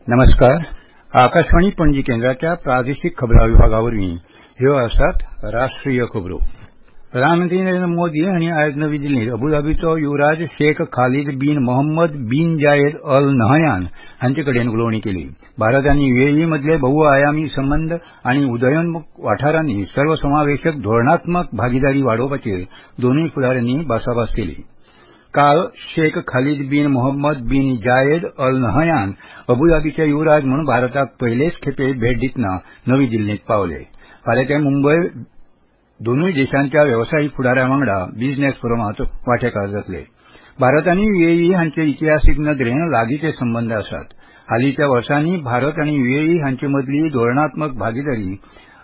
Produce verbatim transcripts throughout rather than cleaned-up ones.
नमस्कार. आकाशवाणी पणजी केंद्राच्या प्रादेशिक खबरां विभागावरवीं ह्यो आसात राष्ट्रीय खबरो. प्रधानमंत्री नरेंद्र मोदी हांणी आयज नवी दिल्लींत अबुधाबीचो Yuvraj Sheikh Khalid bin Mohammed bin Zayed Al Nahyan हांचे कडेन उलोवणी केली. भारत आनी युएई मदले बहुआयामी संबंद आनी उदयोन्मुख वाठारांनी सर्वसमावेशक धोरणात्मक भागीदारी वाडोवपाचेर दोनूय फुडाऱ्यांनी भासाभास केली. काल Sheikh Khalid bin Mohammed bin Zayed Al Nahyan अबुधाबीचे युवराज म्हूण भारताक पयलेच खेपे भेट दितना नवी दिल्लींत पावले. फाल्यां ते मुंबय दोनूय देशांच्या वेवसायीक फुडाऱ्यां वांगडा बिझनेस फोरमांत वांटेकार जातले. भारत आनी युएई हांचे इतिहासीक नदरेन लागींचे संबंद आसात. हालींच्या वर्सांनी भारत आनी युएई हांचे मदली धोरणात्मक भागीदारी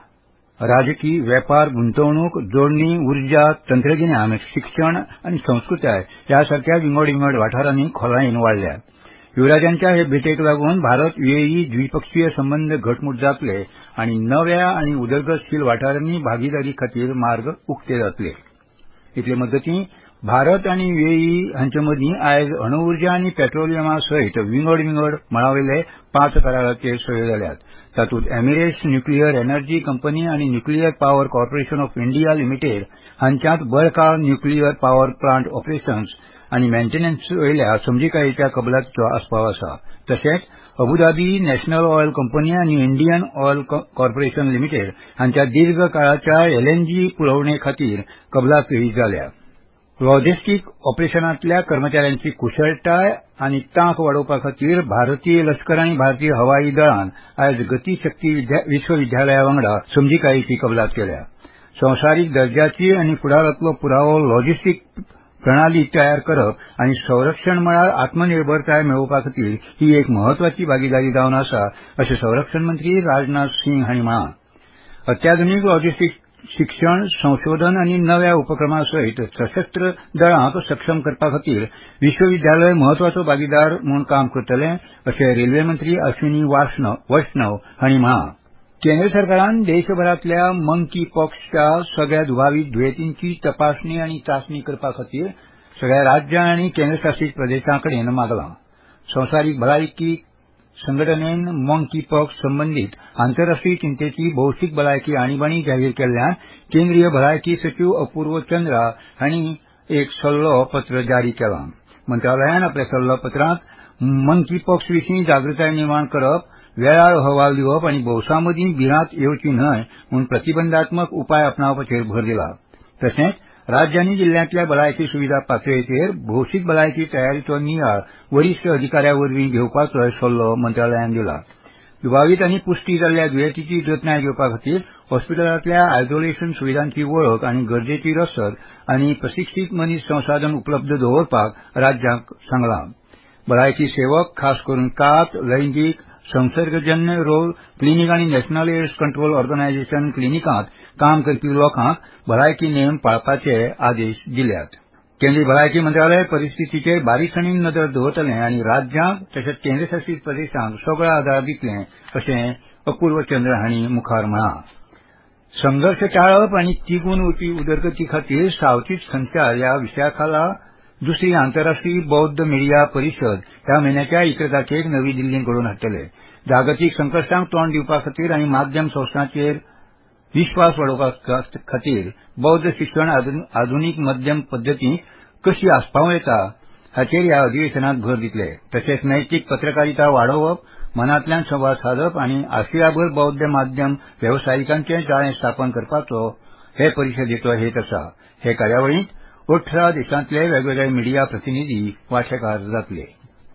राजकी, वेपार, गुंतवणूक, जोडणी, उर्जा, तंत्रगिन्यान, शिक्षण आनी संस्कृताय ह्या सारक्या विंगड विंगड वाठारांनी खोलायेन वाडल्या. युवराजांच्या हे भेटेक लागून भारत युएई द्विपक्षीय संबंद घटमूट जातले आनी नव्या आनी उदरगतशील वाठारांनी भागीदारी खातीर मार्ग उक्ते जातले. इतले मजगतीं भारत आनी युएई हांचे मदीं आयज अणुउर्जा आनी पेट्रोलियमा सयत विंगड विंगड मळावेले पांच कराराचेर सयो जाल्यात. तातूंत एमिरेट्स न्युक्लियर एनर्जी कंपनी आनी nuclear power corporation of India limited हांच्यात बळकाव न्युक्लियर पावर प्लांट ऑपरेशन्स आनी मेंटेनन्स वयल्या समजिकायेच्या कबलातीचो आस्पाव आसा. तशेंच अबुधाबी नॅशनल ऑयल कंपनी आनी इंडियन ऑयल कॉर्पोरेशन लिमिटेड हांच्या दीर्घ काळाच्या एलएनजी पुरवणे खातीर कबलाती जाल्या. लॉजिस्टीक ऑपरेशनांतल्या कर्मचाऱ्यांची कुशळटाय आनी तांक वाडोवपा खातीर भारतीय लश्कर आनी भारतीय हवाई दळान आयज गती शक्ती विश्वविद्यालया वांगडा समजिकायेची कबलात केल्या. संवसारीक दर्जाची आनी फुडारांतलो पुरावो लॉजिस्टीक प्रणाली तयार करप आनी संरक्षण मळार आत्मनिर्भरताय मेळोवपा खातीर ही एक म्हत्वाची भागीदारी जावन आसा अशें संरक्षण मंत्री राजनाथ सिंह हांणी म्हळां. अत्याधुनीक लॉजिस्टीक शिक्षण, संशोधन आनी नव्या उपक्रमां सयत सशस्त्र दळांक सक्षम करपा खातीर विश्वविद्यालय म्हत्वाचो भागीदार म्हूण काम करतले अशें रेल्वे मंत्री अश्विनी वैष्णव हांणी म्हळां. केंद्र सरकारान देशभरांतल्या मंकी पॉक्सच्या सगळ्या दुबावित दुयेंतींची तपासणी आनी चांचणी करपा खातीर सगळ्या राज्यां आनी केंद्रशासीत प्रदेशां कडेन मागलां. संवसारीक भलायकी संघटनेन मंकी पॉक्स संबंदीत आंतरराष्ट्रीय चिंतेची भौशीक भलायकी आणीबाणी जाहीर केल्ल्यान केंद्रीय भलायकी सचिव अपूर्व चंद्रा हांणी एक सल्लो पत्र जारी केलां. मंत्रालयान आपल्या सल्लो पत्रांत मंकी पॉक्स विशीं जागृताय निर्माण करप, वेळार अहवाल दिवप आनी भौसामदीं भिरांत येवची न्हय म्हूण प्रतिबंधात्मक उपाय आपणावपाचेर भर दिला. तशेंच राज्य आनी जिल्ल्यांतल्या भलायकी सुविधा पातळेचेर भौशीक भलायकी तयारीचो नियाळ वरिश्ठ अधिकाऱ्यां वरवीं घेवपाचोय सल्लो मंत्रालयान दिला. दुबावित आनी पुष्टी जाल्ल्या दुयेंतींची जतनाय घेवपा खातीर हॉस्पिटलांतल्या आयसोलेशन सुविधांची वळख आनी गरजेची रसद आनी प्रशिक्षीत मनीस संसाधन उपलब्ध दवरपाक राज्यांक सांगलां. भलायकी सेवक, खास करून कात, लैंगीक, संसर्गजन्य रोग क्लिनीक आनी नॅशनल एड्स कंट्रोल ऑर्गनायझेशन क्लिनिकांत काम करपी लोकांक भलायकी नेम पाळपाचे आदेश दिल्यात. केंद्रीय भलायकी मंत्रालय परिस्थितीचेर बारीकसाणीन नदर दवरतलें आनी राज्यांक तशेंच केंद्रशासीत प्रदेशांक सगळो आदार दितलें अशें अपूर्व चंद्र हांणी मुखार म्हळां. संघर्श टाळप आनी तिगून वचपी उदरगती खातीर सावचीत संचार ह्या विशया खाला दुसरी आंतरराष्ट्रीय बौद्ध मिडिया परिशद ह्या म्हयन्याच्या इकरा तारखेक नवी दिल्लींत घडोवन हाडटले. जागतीक संकश्टांक तोंड दिवपा खातीर आनी माध्यम संस्थांचेर विश्वास वाडोवपा खातीर बौद्ध शिक्षण आधुनीक मध्यम पद्दतींत कशी आस्पाव येता हाचेर ह्या अधिवेशनांत भर दितले. तशेंच नैतीक पत्रकारिता वाडोवप, मनांतल्यान संवाद सादप आनी आशियाभर बौद्ध माध्यम वेवसायिकांचें जाळें स्थापन करपाचो हे परिशदेचो हेत आसा. हे कार्यावळींत अठरा देशांतले वेगवेगळे मिडिया प्रतिनिधी वांटेकार जातले.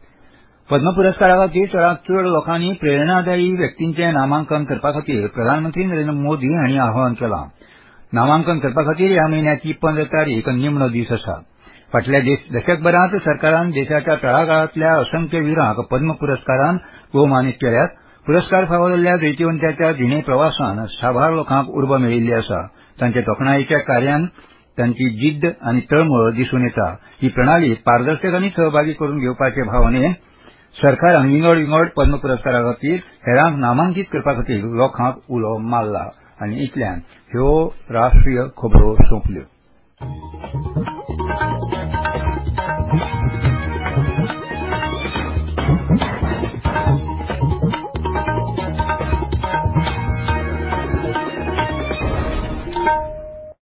पद्म पुरस्कारा खातीर चडांत चड लोकांनी प्रेरणादायी व्यक्तींचें नामांकन करपा खातीर प्रधानमंत्री नरेंद्र मोदी हांणी आवाहन केलां. नामांकन करपा खातीर ह्या म्हयन्याची पंदरा तारीख निमणो दीस आसा. फाटल्या दशकभरांत सरकारान देशाच्या तळागाळांतल्या असंख्य वीरांक पद्म पुरस्कारान भोवमानीत केल्यात. पुरस्कार फावो जाल्ल्या जैतिवंतांच्या जिणे प्रवासान साबार लोकांक उर्बा मेळिल्ली आसा. तांच्या तोखणायेच्या कार्यान तांची जिद्द आनी तळमळ दिसून येता. ही प्रणाली पारदर्शक आनी सहभागी करून घेवपाचे भावनेन सरकारान विंगड विंगड पद्म पुरस्कारा खातीर हेरांक नामांकीत करपा खातीर लोकांक उलो मारला. आनी इतल्यान ह्यो राष्ट्रीय खबरो सोंपल्यो.